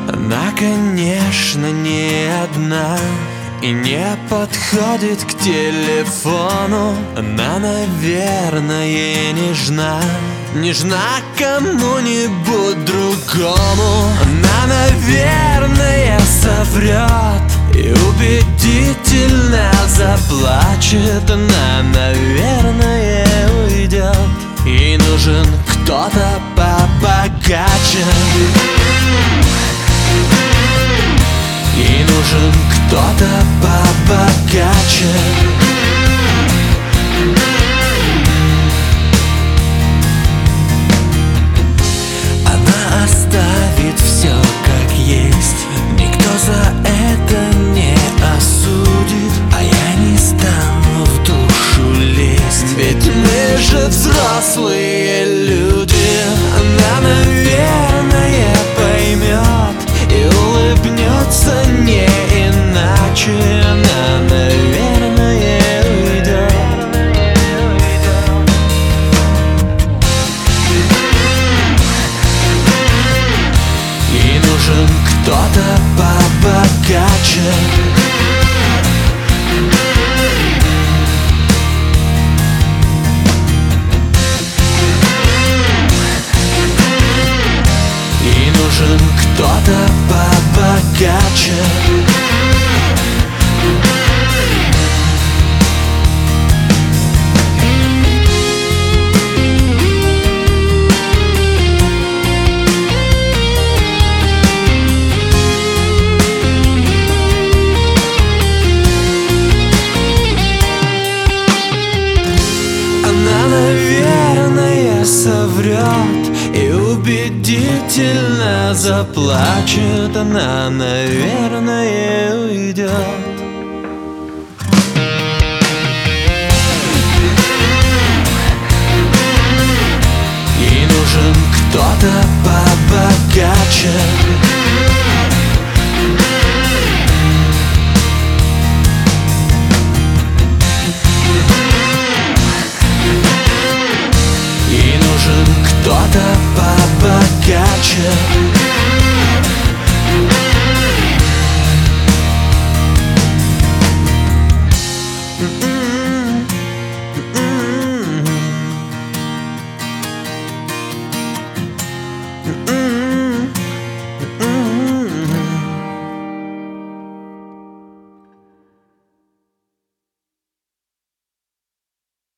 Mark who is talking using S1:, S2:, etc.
S1: Она, конечно, не одна и не подходит к телефону. Она, наверное, нежна, нежна кому-нибудь другому. Она, наверное, соврет и убедительно заплачет. Она, наверное, уйдет. Ей нужен кто-то побогаче. Ей нужен кто-то побогаче. Она оставит все как есть, никто за это не осудит, а я не стану в душу лезть, ведь мы же взрослые люди. Она, наверное, поймет и улыбнется не иначе. Она, наверное, уйдет. Ей нужен кто-то побогаче. Ей нужен кто-то побогаче. Она, наверное, соврет и убедительно заплачет. Она, наверное, уйдет. Ей нужен кто-то побогаче. Ей нужен кто-то побогаче.